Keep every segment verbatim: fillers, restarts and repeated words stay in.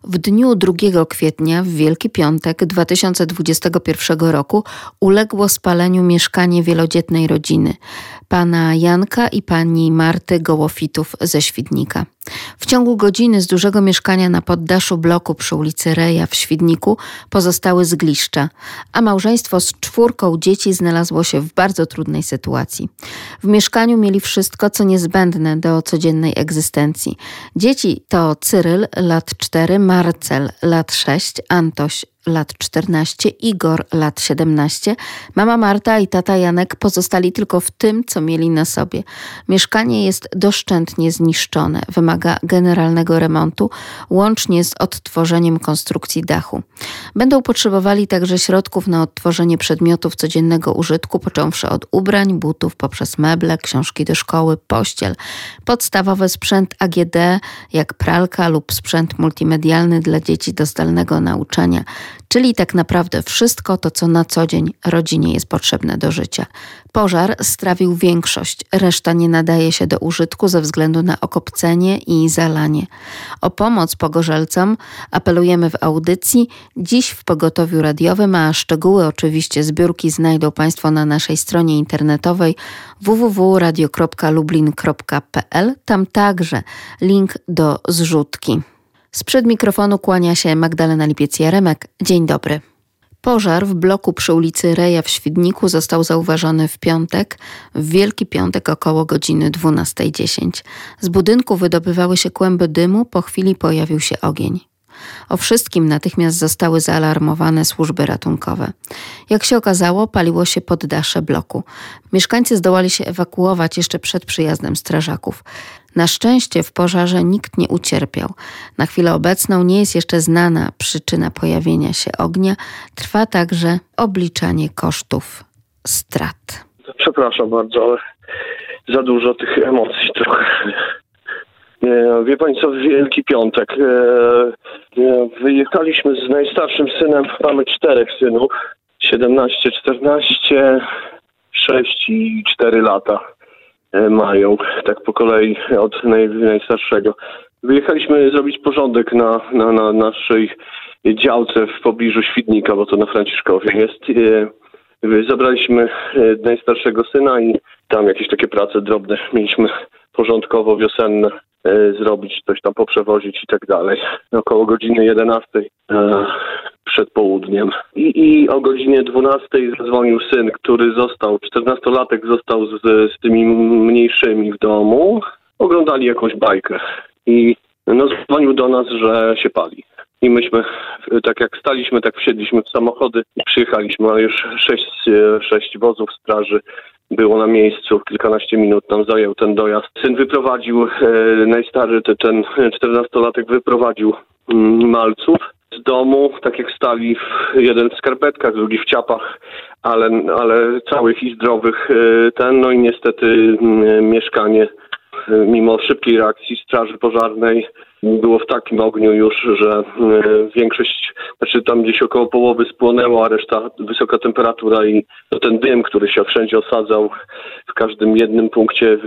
W dniu drugiego kwietnia, w Wielki Piątek dwa tysiące dwudziestego pierwszego roku uległo spaleniu mieszkanie wielodzietnej rodziny, pana Janka i pani Marty Gołofitów ze Świdnika. W ciągu godziny z dużego mieszkania na poddaszu bloku przy ulicy Reja w Świdniku pozostały zgliszcza, a małżeństwo z czwórką dzieci znalazło się w bardzo trudnej sytuacji. W mieszkaniu mieli wszystko, co niezbędne do codziennej egzystencji. Dzieci to Cyryl, lat cztery, Marcel, lat sześć, Antoś, lat czternaście, Igor, lat siedemnaście. Mama Marta i tata Janek pozostali tylko w tym, co mieli na sobie. Mieszkanie jest doszczętnie zniszczone, wymaga generalnego remontu, łącznie z odtworzeniem konstrukcji dachu. Będą potrzebowali także środków na odtworzenie przedmiotów codziennego użytku, począwszy od ubrań, butów, poprzez meble, książki do szkoły, pościel, podstawowy sprzęt A G D, jak pralka lub sprzęt multimedialny dla dzieci do zdalnego nauczania, czyli tak naprawdę wszystko to, co na co dzień rodzinie jest potrzebne do życia. Pożar strawił większość, reszta nie nadaje się do użytku ze względu na okopcenie i zalanie. O pomoc pogorzelcom apelujemy w audycji, dziś w pogotowiu radiowym, a szczegóły oczywiście zbiórki znajdą Państwo na naszej stronie internetowej w w w kropka radio kropka lublin kropka p l. Tam także link do zrzutki. Sprzed mikrofonu kłania się Magdalena Lipiec-Jaremek. Dzień dobry. Pożar w bloku przy ulicy Reja w Świdniku został zauważony w piątek, w Wielki Piątek około godziny dwunasta dziesięć. Z budynku wydobywały się kłęby dymu, po chwili pojawił się ogień. O wszystkim natychmiast zostały zaalarmowane służby ratunkowe. Jak się okazało, paliło się poddasze bloku. Mieszkańcy zdołali się ewakuować jeszcze przed przyjazdem strażaków. Na szczęście w pożarze nikt nie ucierpiał. Na chwilę obecną nie jest jeszcze znana przyczyna pojawienia się ognia. Trwa także obliczanie kosztów strat. Przepraszam bardzo, ale za dużo tych emocji trochę. Wie pani co, w Wielki Piątek wyjechaliśmy z najstarszym synem, mamy czterech synów, siedemnaście, czternaście, sześć i cztery lata mają, tak po kolei od naj, najstarszego. Wyjechaliśmy zrobić porządek na, na, na naszej działce w pobliżu Świdnika, bo to na Franciszkowie jest. Zabraliśmy najstarszego syna i tam jakieś takie prace drobne mieliśmy porządkowo wiosenne zrobić, coś tam poprzewozić i tak dalej. Około godziny jedenastej e, przed południem. I, I o godzinie dwunastej zadzwonił syn, który został, czternastolatek został z, z tymi mniejszymi w domu. Oglądali jakąś bajkę i no, dzwonił do nas, że się pali. I myśmy, tak jak staliśmy, tak wsiedliśmy w samochody i przyjechaliśmy, ale już sześć, sześć wozów straży było na miejscu. Kilkanaście minut nam zajął ten dojazd. Syn wyprowadził, e, najstarszy, te, ten czternastolatek wyprowadził mm, malców z domu, tak jak stali, w, jeden w skarpetkach, drugi w ciapach, ale, ale całych i zdrowych e, ten, no i niestety m, mieszkanie mimo szybkiej reakcji straży pożarnej było w takim ogniu już, że większość, znaczy tam gdzieś około połowy spłonęło, a reszta wysoka temperatura i to ten dym, który się wszędzie osadzał w każdym jednym punkcie,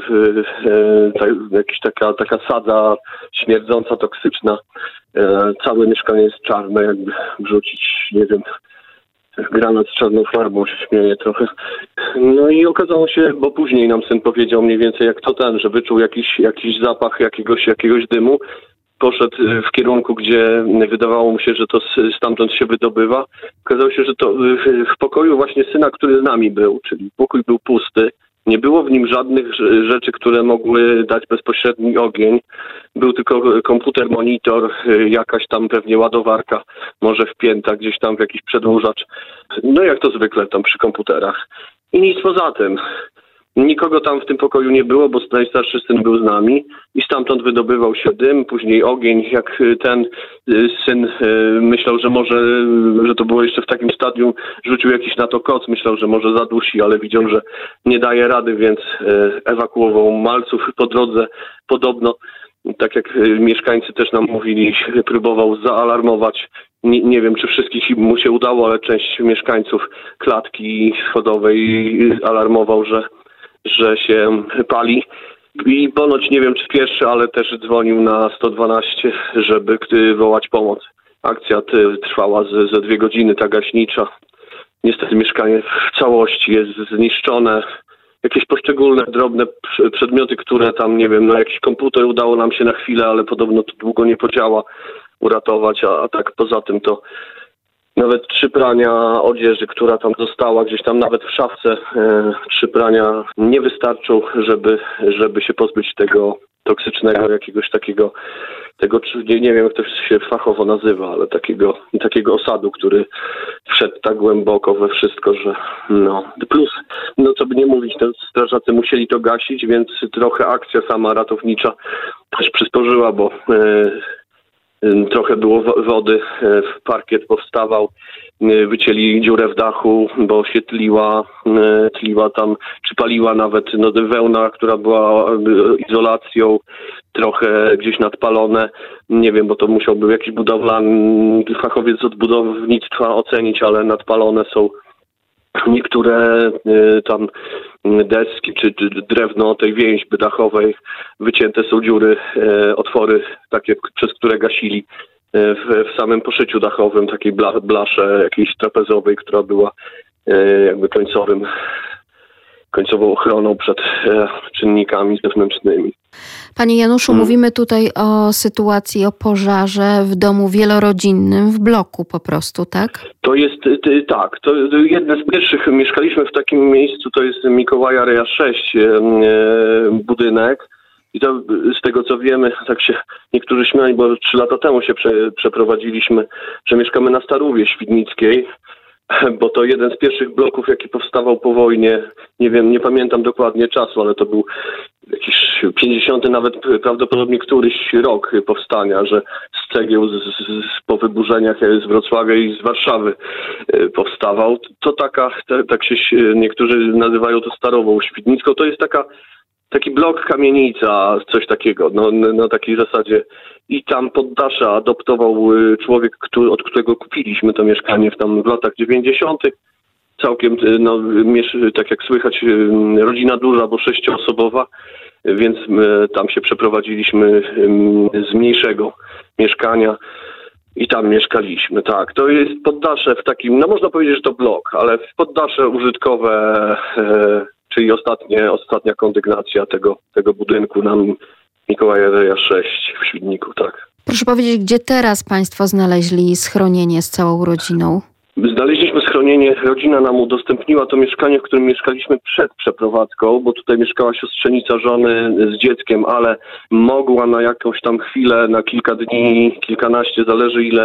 ta, jakaś taka, taka sadza śmierdząca, toksyczna. Całe mieszkanie jest czarne, jakby wrzucić, nie wiem, granat z czarną farbą, się śmieje trochę. No i okazało się, bo później nam syn powiedział mniej więcej jak to ten, że wyczuł jakiś, jakiś zapach jakiegoś, jakiegoś dymu. Poszedł w kierunku, gdzie wydawało mu się, że to stamtąd się wydobywa. Okazało się, że to w pokoju właśnie syna, który z nami był, czyli pokój był pusty. Nie było w nim żadnych rzeczy, które mogły dać bezpośredni ogień. Był tylko komputer, monitor, jakaś tam pewnie ładowarka, może wpięta gdzieś tam w jakiś przedłużacz. No jak to zwykle tam przy komputerach. I nic poza tym. Nikogo tam w tym pokoju nie było, bo najstarszy syn był z nami i stamtąd wydobywał się dym, później ogień, jak ten syn myślał, że może, że to było jeszcze w takim stadium, rzucił jakiś na to koc, myślał, że może zadusi, ale widział, że nie daje rady, więc ewakuował malców po drodze. Podobno, tak jak mieszkańcy też nam mówili, próbował zaalarmować. Nie, nie wiem, czy wszystkich mu się udało, ale część mieszkańców klatki schodowej alarmował, że że się pali. I ponoć, nie wiem czy pierwszy, ale też dzwonił na sto dwanaście, żeby wołać pomoc. Akcja trwała ze, ze dwie godziny, ta gaśnicza. Niestety mieszkanie w całości jest zniszczone. Jakieś poszczególne, drobne przedmioty, które tam, nie wiem, no jakiś komputer udało nam się na chwilę, ale podobno to długo nie podziała, uratować, a, a tak poza tym to nawet trzy prania odzieży, która tam została gdzieś tam nawet w szafce, e, trzy prania nie wystarczą, żeby, żeby się pozbyć tego toksycznego jakiegoś takiego, tego, nie, nie wiem jak to się fachowo nazywa, ale takiego, takiego osadu, który wszedł tak głęboko we wszystko, że no. Plus, no co by nie mówić, to strażacy musieli to gasić, więc trochę akcja sama ratownicza też przysporzyła, bo e, trochę było wody, parkiet powstawał, wycięli dziurę w dachu, bo się tliła, tliła tam, czy paliła nawet no, wełna, która była izolacją, trochę gdzieś nadpalone. Nie wiem, bo to musiał był jakiś budowlany fachowiec od budownictwa ocenić, ale nadpalone są niektóre y, tam deski czy, czy drewno tej więźby dachowej, wycięte są dziury, y, otwory takie, przez które gasili y, w, w samym poszyciu dachowym, takiej bla, blasze jakiejś trapezowej, która była y, jakby końcowym, końcową ochroną przed y, czynnikami zewnętrznymi. Panie Januszu, hmm. mówimy tutaj o sytuacji, o pożarze w domu wielorodzinnym, w bloku po prostu, tak? To jest, ty, tak, to jedne z pierwszych, mieszkaliśmy w takim miejscu, to jest Mikołaja Reja sześć e, budynek i to z tego co wiemy, tak się niektórzy śmiali, bo trzy lata temu się prze, przeprowadziliśmy, że mieszkamy na Starówie Świdnickiej, bo to jeden z pierwszych bloków, jaki powstawał po wojnie, nie wiem, nie pamiętam dokładnie czasu, ale to był jakiś pięćdziesiąty nawet prawdopodobnie któryś rok powstania, że z cegieł z, z, po wyburzeniach z Wrocławia i z Warszawy powstawał. To taka, te, tak się niektórzy nazywają to Starową Świdnicką, to jest taka taki blok kamienica, coś takiego, no, na takiej zasadzie. I tam poddasze adoptował człowiek, który, od którego kupiliśmy to mieszkanie w, tam, w latach dziewięćdziesiątych. Całkiem, no, tak jak słychać, rodzina duża, bo sześcioosobowa, więc tam się przeprowadziliśmy z mniejszego mieszkania i tam mieszkaliśmy. Tak, to jest poddasze w takim, no można powiedzieć, że to blok, ale poddasze użytkowe, e, czyli ostatnie, ostatnia kondygnacja tego, tego budynku nam Mikołaja Reja sześć w Świdniku, tak. Proszę powiedzieć, gdzie teraz państwo znaleźli schronienie z całą rodziną? Znaleźliśmy schronienie, rodzina nam udostępniła to mieszkanie, w którym mieszkaliśmy przed przeprowadzką, bo tutaj mieszkała siostrzenica żony z dzieckiem, ale mogła na jakąś tam chwilę, na kilka dni, kilkanaście, zależy ile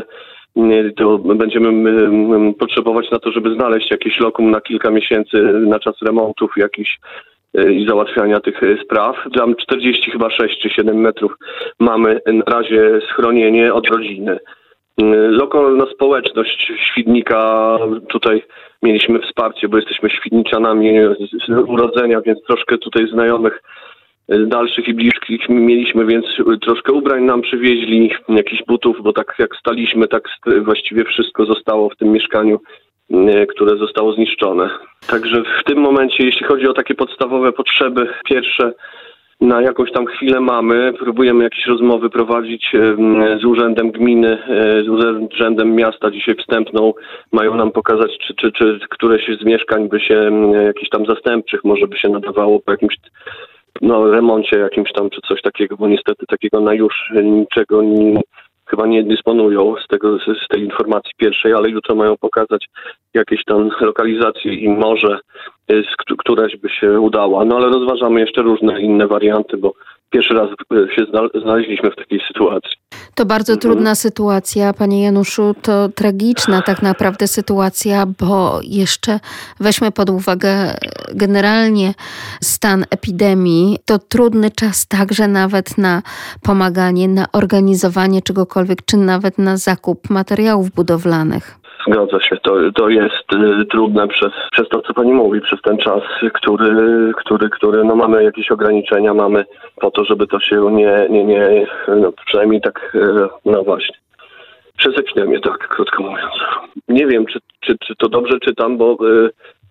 to będziemy potrzebować na to, żeby znaleźć jakieś lokum na kilka miesięcy na czas remontów jakichś i załatwiania tych spraw. Tam czterdzieści chyba sześć czy siedem metrów mamy na razie schronienie od rodziny. Lokalna społeczność Świdnika, tutaj mieliśmy wsparcie, bo jesteśmy Świdniczanami z urodzenia, więc troszkę tutaj znajomych dalszych i bliskich mieliśmy, więc troszkę ubrań nam przywieźli, jakichś butów, bo tak jak staliśmy, tak właściwie wszystko zostało w tym mieszkaniu, które zostało zniszczone. Także w tym momencie, jeśli chodzi o takie podstawowe potrzeby, pierwsze na jakąś tam chwilę mamy, próbujemy jakieś rozmowy prowadzić z urzędem gminy, z urzędem miasta, dzisiaj wstępną, mają nam pokazać, czy, czy, czy któreś z mieszkań by się, jakichś tam zastępczych może by się nadawało po jakimś no, remoncie jakimś tam, czy coś takiego, bo niestety takiego na już niczego nie, chyba nie dysponują z tego, z tej informacji pierwszej, ale jutro mają pokazać jakieś tam lokalizacje i może z któraś by się udała. No ale rozważamy jeszcze różne inne warianty, bo pierwszy raz się znaleźliśmy w takiej sytuacji. To bardzo mhm. trudna sytuacja, panie Januszu, to tragiczna tak naprawdę sytuacja, bo jeszcze weźmy pod uwagę generalnie stan epidemii. To trudny czas także nawet na pomaganie, na organizowanie czegokolwiek, czy nawet na zakup materiałów budowlanych. Zgadza się, to, to jest y, trudne przez, przez to, co pani mówi, przez ten czas, który, który, który no mamy jakieś ograniczenia, mamy po to, żeby to się nie, nie, nie no przynajmniej tak, y, no właśnie, przez epidemię, tak, krótko mówiąc. Nie wiem, czy, czy, czy to dobrze czytam, bo y,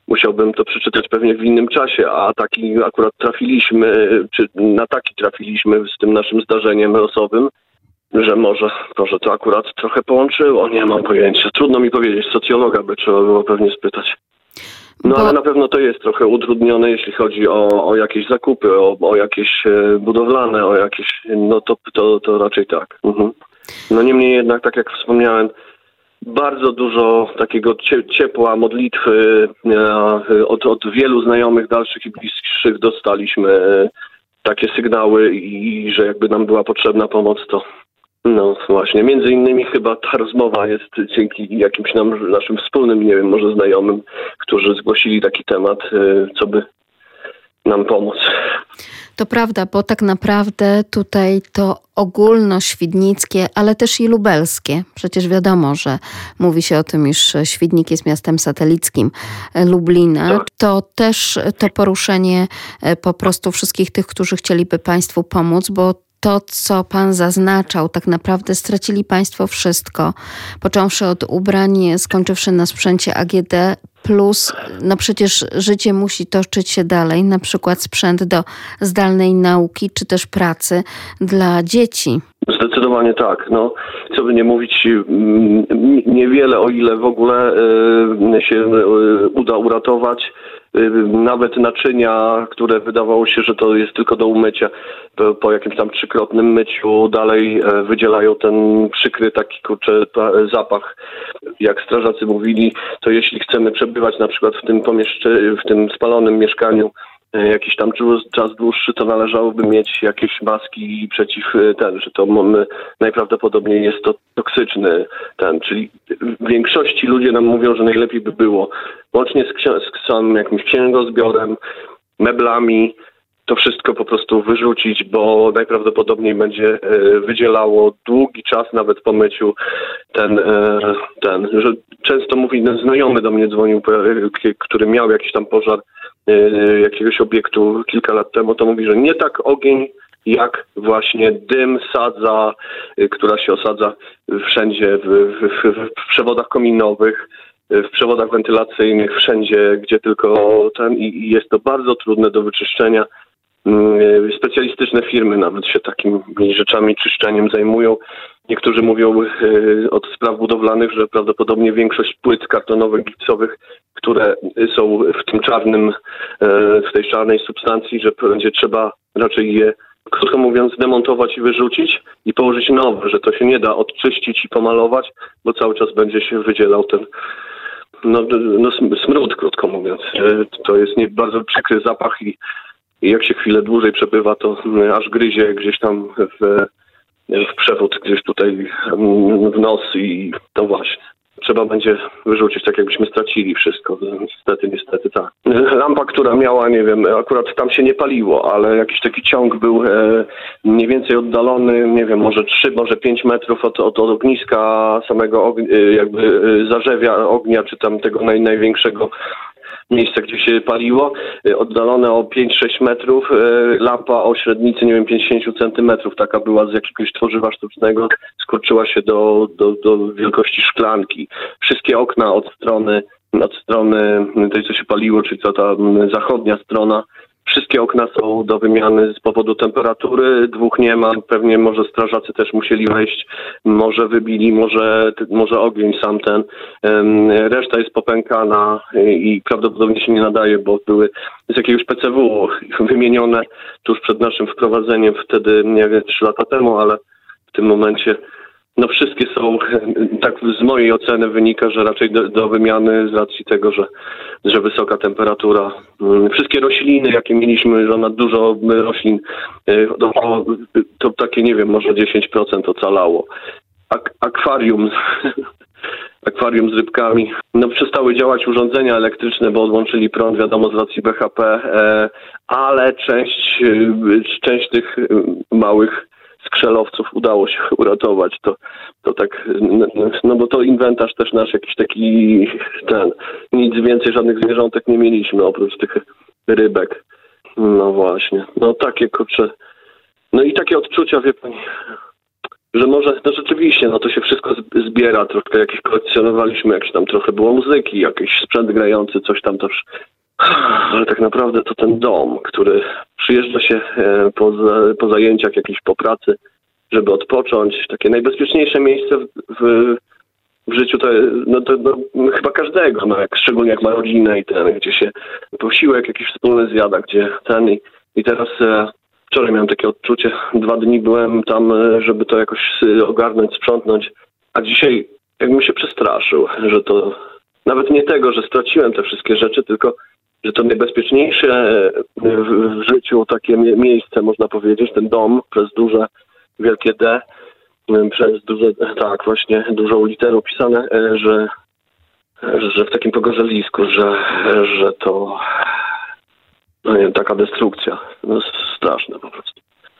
musiałbym to przeczytać pewnie w innym czasie, a taki akurat trafiliśmy, czy na taki trafiliśmy z tym naszym zdarzeniem losowym, że może, może to akurat trochę połączyło, nie mam pojęcia. Trudno mi powiedzieć, socjologa by trzeba było pewnie spytać. No Bo... ale na pewno to jest trochę utrudnione, jeśli chodzi o, o jakieś zakupy, o, o jakieś budowlane, o jakieś, no to, to, to raczej tak. Mhm. No niemniej jednak, tak jak wspomniałem, bardzo dużo takiego ciepła, modlitwy od, od wielu znajomych, dalszych i bliższych dostaliśmy takie sygnały i że jakby nam była potrzebna pomoc, to no właśnie, między innymi chyba ta rozmowa jest dzięki jakimś nam, naszym wspólnym, nie wiem, może znajomym, którzy zgłosili taki temat, co by nam pomóc. To prawda, bo tak naprawdę tutaj to ogólnoświdnickie, ale też i lubelskie. Przecież wiadomo, że mówi się o tym, iż Świdnik jest miastem satelickim Lublina. Tak. To też to poruszenie po prostu wszystkich tych, którzy chcieliby państwu pomóc, bo to, co pan zaznaczał, tak naprawdę stracili państwo wszystko. Począwszy od ubrań, skończywszy na sprzęcie A G D, plus no przecież życie musi toczyć się dalej, na przykład sprzęt do zdalnej nauki, czy też pracy dla dzieci. Zdecydowanie tak. No, co by nie mówić, niewiele, o ile w ogóle się uda uratować. Nawet naczynia, które wydawało się, że to jest tylko do umycia, po, po jakimś tam trzykrotnym myciu dalej wydzielają ten przykry taki kurczę zapach. Jak strażacy mówili, to jeśli chcemy przebywać na przykład w tym pomieszczeniu, w tym spalonym mieszkaniu jakiś tam czas dłuższy, to należałoby mieć jakieś maski przeciw ten, że to mamy, najprawdopodobniej jest to toksyczny ten, czyli w większości ludzie nam mówią, że najlepiej by było łącznie z, ksi- z samym jakimś księgozbiorem, meblami, to wszystko po prostu wyrzucić, bo najprawdopodobniej będzie wydzielało długi czas nawet po myciu ten, ten, że często mówi, znajomy do mnie dzwonił, który miał jakiś tam pożar jakiegoś obiektu kilka lat temu, to mówi, że nie tak ogień, jak właśnie dym, sadza, która się osadza wszędzie w, w, w przewodach kominowych, w przewodach wentylacyjnych, wszędzie, gdzie tylko ten i jest to bardzo trudne do wyczyszczenia. Specjalistyczne firmy nawet się takimi rzeczami, czyszczeniem zajmują. Niektórzy mówią od spraw budowlanych, że prawdopodobnie większość płyt kartonowych, gipsowych, które są w tym czarnym, w tej czarnej substancji, że będzie trzeba raczej je, krótko mówiąc, demontować i wyrzucić i położyć nowe, że to się nie da odczyścić i pomalować, bo cały czas będzie się wydzielał ten no, no smród, krótko mówiąc. To jest nie bardzo przykry zapach i I jak się chwilę dłużej przebywa, to aż gryzie gdzieś tam w, w przewód, gdzieś tutaj w nos i to właśnie. Trzeba będzie wyrzucić, tak jakbyśmy stracili wszystko. Niestety, niestety tak. Lampa, która miała, nie wiem, akurat tam się nie paliło, ale jakiś taki ciąg był e, mniej więcej oddalony, nie wiem, może trzy, może pięć metrów od, od, od ogniska samego ognia, jakby zarzewia ognia, czy tam tego naj, największego miejsce, gdzie się paliło, oddalone o pięć sześć metrów, lampa o średnicy, nie wiem, pięćdziesiąt centymetrów, taka była z jakiegoś tworzywa sztucznego, skurczyła się do, do, do wielkości szklanki. Wszystkie okna od strony, od strony tej, co się paliło, czyli to ta zachodnia strona, wszystkie okna są do wymiany z powodu temperatury, dwóch nie ma, pewnie może strażacy też musieli wejść, może wybili, może, może ogień sam ten. Reszta jest popękana i prawdopodobnie się nie nadaje, bo były z jakiegoś P C W wymienione tuż przed naszym wprowadzeniem, wtedy, nie wiem, trzy lata temu, ale w tym momencie no wszystkie są, tak z mojej oceny wynika, że raczej do, do wymiany z racji tego, że, że wysoka temperatura. Wszystkie rośliny, jakie mieliśmy, że na dużo roślin, to, to takie, nie wiem, może dziesięć procent ocalało. Ak- akwarium, akwarium z rybkami. No przestały działać urządzenia elektryczne, bo odłączyli prąd, wiadomo, z racji B H P, ale część, część tych małych skrzelowców udało się uratować, to, to tak, no bo to inwentarz też nasz jakiś taki, ten, nic więcej, żadnych zwierzątek nie mieliśmy oprócz tych rybek. No właśnie, no takie kurczę, no i takie odczucia, wie pani, że może, no rzeczywiście, no to się wszystko zbiera, troszkę jakieś kolekcjonowaliśmy, jakieś tam trochę było muzyki, jakiś sprzęt grający, coś tam też. Ale tak naprawdę to ten dom, który przyjeżdża się po, po zajęciach jakieś po pracy, żeby odpocząć, takie najbezpieczniejsze miejsce w, w, w życiu to, no, to no, chyba każdego, no, jak, szczególnie jak ma rodzinę i ten, gdzie się posiłek jakiś wspólny zjada, gdzie ten i, i teraz e, wczoraj miałem takie odczucie, dwa dni byłem tam, e, żeby to jakoś ogarnąć, sprzątnć, a dzisiaj jakbym się przestraszył, że to nawet nie tego, że straciłem te wszystkie rzeczy, tylko że to najbezpieczniejsze w, w życiu takie mie- miejsce, można powiedzieć, ten dom przez duże, wielkie D, przez duże, tak właśnie, dużą literą pisane, że, że w takim pogorzelisku, że, że to no nie wiem, taka destrukcja, no straszne po prostu.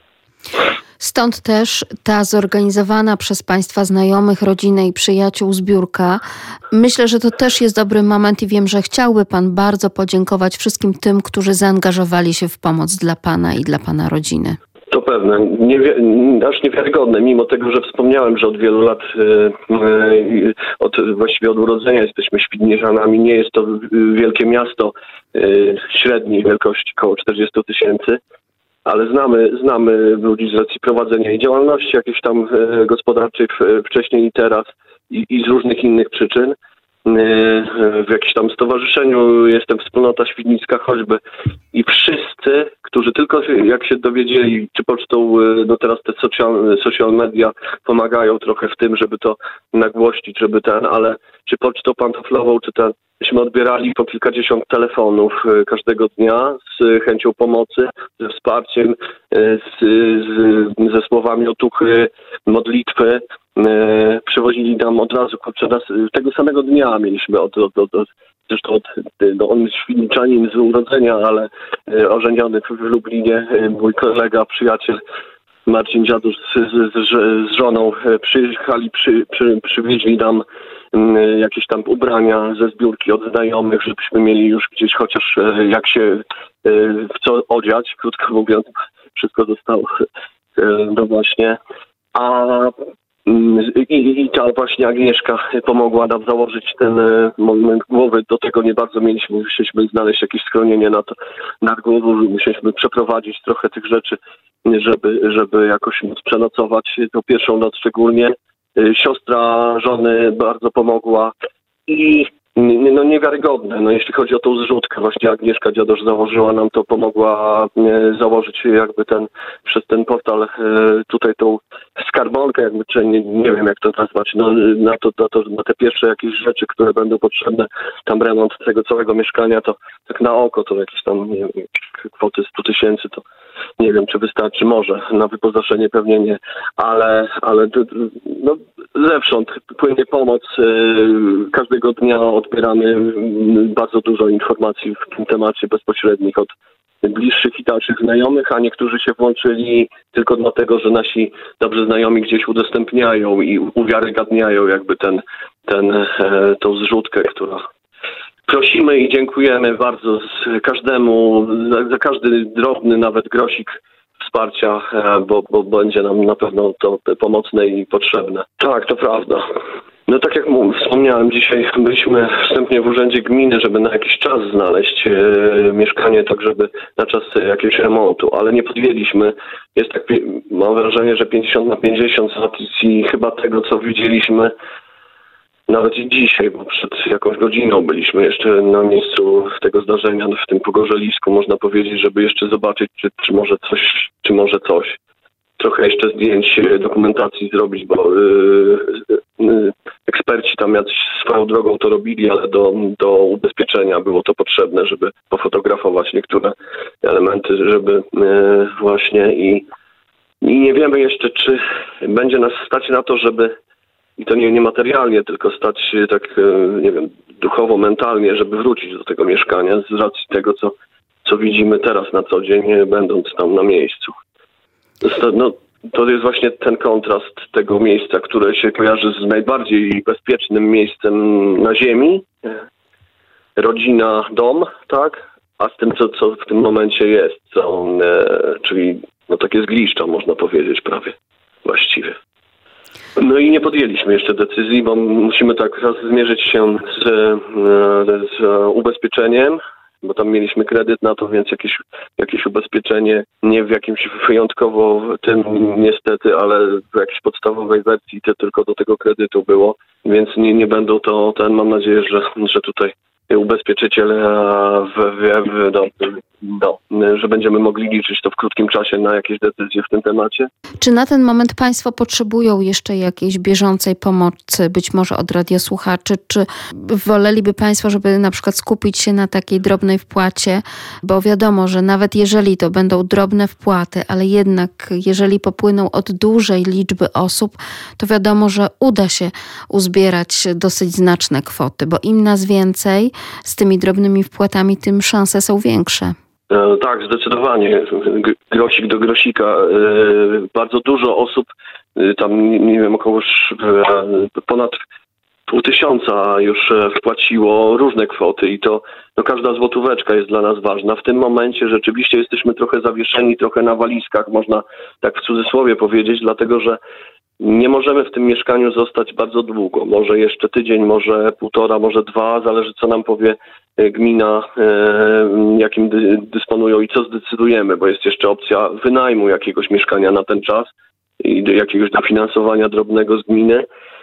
Stąd też ta zorganizowana przez Państwa znajomych, rodzinę i przyjaciół zbiórka. Myślę, że to też jest dobry moment i wiem, że chciałby Pan bardzo podziękować wszystkim tym, którzy zaangażowali się w pomoc dla Pana i dla Pana rodziny. To pewne, Niewi- aż niewiarygodne, mimo tego, że wspomniałem, że od wielu lat, yy, od, właściwie od urodzenia jesteśmy Świdnierzanami. Nie jest to wielkie miasto yy, średniej wielkości, około czterdzieści tysięcy, ale znamy, znamy ludzi z racji prowadzenia i działalności jakiejś tam yy, gospodarczej w, wcześniej i teraz i, i z różnych innych przyczyn. W jakimś tam stowarzyszeniu jestem Wspólnota Świdnicka choćby i wszyscy, którzy tylko jak się dowiedzieli, czy pocztą, no teraz te social, social media pomagają trochę w tym, żeby to nagłościć, żeby ten, ale czy pocztą pantoflową, czy ten, myśmy odbierali po kilkadziesiąt telefonów każdego dnia z chęcią pomocy, ze wsparciem, z, z, ze słowami otuchy, modlitwy. Przywozili nam od razu, kurczę, nas, tego samego dnia mieliśmy od, od, od, od zresztą od, no on jest Świdniczanin z urodzenia, ale ożeniony w Lublinie, mój kolega, przyjaciel Marcin Dziadusz z, z, z, z żoną przyjechali, przy, przy, przywieźli nam jakieś tam ubrania ze zbiórki od znajomych, żebyśmy mieli już gdzieś chociaż jak się w co odziać, krótko mówiąc, wszystko zostało, no właśnie. A I, I ta właśnie Agnieszka pomogła nam założyć ten moment głowy. Do tego nie bardzo mieliśmy. Musieliśmy znaleźć jakieś schronienie nad, nad głową. Musieliśmy przeprowadzić trochę tych rzeczy, żeby, żeby jakoś móc przenocować. Tą pierwszą noc szczególnie. Siostra żony bardzo pomogła i no niewiarygodne. No jeśli chodzi o tą zrzutkę, właśnie Agnieszka Dziadosz założyła nam to, pomogła założyć jakby ten, przez ten portal tutaj tą skarbonkę, jakby, czy nie, nie wiem jak to nazwać, no na to, na to, na te pierwsze jakieś rzeczy, które będą potrzebne, tam remont tego całego mieszkania, to tak na oko to jakieś tam, nie wiem, kwoty sto tysięcy, to nie wiem, czy wystarczy, może, na wyposażenie pewnie nie, ale, ale no zewsząd płynie pomoc, każdego dnia odbieramy bardzo dużo informacji w tym temacie bezpośrednich od bliższych i dalszych znajomych, a niektórzy się włączyli tylko dlatego, że nasi dobrzy znajomi gdzieś udostępniają i uwiarygadniają jakby ten, ten, tą zrzutkę, która... Prosimy i dziękujemy bardzo każdemu, za, za każdy drobny nawet grosik wsparcia, bo, bo będzie nam na pewno to pomocne i potrzebne. Tak, to prawda. No tak jak mówię, wspomniałem, dzisiaj byliśmy wstępnie w urzędzie gminy, żeby na jakiś czas znaleźć e, mieszkanie, tak żeby na czas jakiegoś remontu, ale nie podjęliśmy. Jest tak, mam wrażenie, że pięćdziesiąt na pięćdziesiąt z racji chyba tego, co widzieliśmy nawet i dzisiaj, bo przed jakąś godziną byliśmy jeszcze na miejscu tego zdarzenia, w tym pogorzelisku, można powiedzieć, żeby jeszcze zobaczyć, czy, czy może coś, czy może coś. Trochę jeszcze zdjęć, dokumentacji zrobić, bo yy, yy, eksperci tam jacyś swoją drogą to robili, ale do, do ubezpieczenia było to potrzebne, żeby pofotografować niektóre elementy, żeby yy, właśnie i, i nie wiemy jeszcze, czy będzie nas stać na to, żeby i to nie, nie materialnie, tylko stać się tak, nie wiem, duchowo, mentalnie, żeby wrócić do tego mieszkania z racji tego, co, co widzimy teraz na co dzień, będąc tam na miejscu. To, no, to jest właśnie ten kontrast tego miejsca, które się kojarzy z najbardziej bezpiecznym miejscem na ziemi. Rodzina, dom, tak? A z tym, co, co w tym momencie jest, co, e, czyli no takie zgliszcza, można powiedzieć prawie, właściwie. No i nie podjęliśmy jeszcze decyzji, bo musimy tak raz zmierzyć się z, z ubezpieczeniem, bo tam mieliśmy kredyt na to, więc jakieś, jakieś ubezpieczenie, nie w jakimś wyjątkowo tym niestety, ale w jakiejś podstawowej wersji to tylko do tego kredytu było, więc nie, nie będą to, ten mam nadzieję, że, że tutaj ubezpieczyciel w, w, w, do, do, że będziemy mogli liczyć to w krótkim czasie na jakieś decyzje w tym temacie. Czy na ten moment państwo potrzebują jeszcze jakiejś bieżącej pomocy, być może od radiosłuchaczy, czy woleliby państwo, żeby na przykład skupić się na takiej drobnej wpłacie, bo wiadomo, że nawet jeżeli to będą drobne wpłaty, ale jednak jeżeli popłyną od dużej liczby osób, to wiadomo, że uda się uzbierać dosyć znaczne kwoty, bo im nas więcej z tymi drobnymi wpłatami, tym szanse są większe. E, tak, zdecydowanie. Grosik do grosika. E, bardzo dużo osób, e, tam nie, nie wiem, około e, ponad pół tysiąca już wpłaciło różne kwoty i to no, każda złotóweczka jest dla nas ważna. W tym momencie rzeczywiście jesteśmy trochę zawieszeni, trochę na walizkach, można tak w cudzysłowie powiedzieć, dlatego że nie możemy w tym mieszkaniu zostać bardzo długo. Może jeszcze tydzień, może półtora, może dwa, zależy co nam powie gmina, jakim dysponują i co zdecydujemy, bo jest jeszcze opcja wynajmu jakiegoś mieszkania na ten czas i do jakiegoś dofinansowania drobnego z gminy.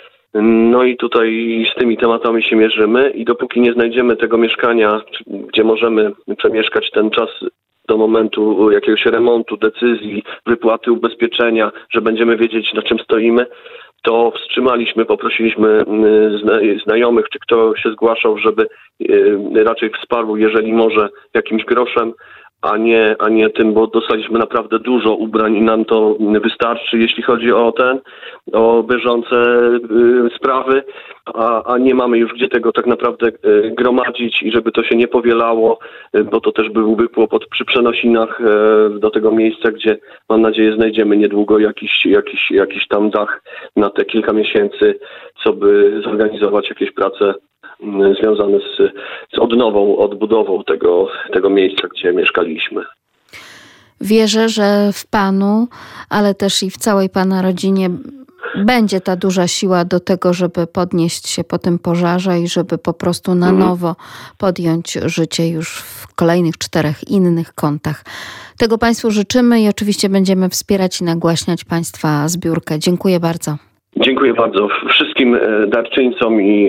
No i tutaj z tymi tematami się mierzymy i dopóki nie znajdziemy tego mieszkania, gdzie możemy przemieszkać ten czas do momentu jakiegoś remontu, decyzji, wypłaty ubezpieczenia, że będziemy wiedzieć, na czym stoimy, to wstrzymaliśmy, poprosiliśmy znajomych, czy kto się zgłaszał, żeby raczej wsparł, jeżeli może, jakimś groszem, a nie, a nie tym, bo dostaliśmy naprawdę dużo ubrań i nam to wystarczy, jeśli chodzi o ten, o bieżące y, sprawy, a, a nie mamy już gdzie tego tak naprawdę y, gromadzić i żeby to się nie powielało, y, bo to też byłby kłopot przy przenosinach y, do tego miejsca, gdzie mam nadzieję znajdziemy niedługo jakiś, jakiś, jakiś tam dach na te kilka miesięcy, co by zorganizować jakieś prace związane z, z odnową, odbudową tego, tego miejsca, gdzie mieszkaliśmy. Wierzę, że w Panu, ale też i w całej Pana rodzinie będzie ta duża siła do tego, żeby podnieść się po tym pożarze i żeby po prostu na mhm. nowo podjąć życie już w kolejnych czterech innych kątach. Tego Państwu życzymy i oczywiście będziemy wspierać i nagłaśniać Państwa zbiórkę. Dziękuję bardzo. Dziękuję bardzo wszystkim darczyńcom i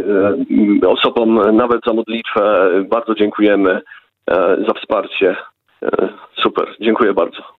osobom nawet za modlitwę. Bardzo dziękujemy za wsparcie. Super, dziękuję bardzo.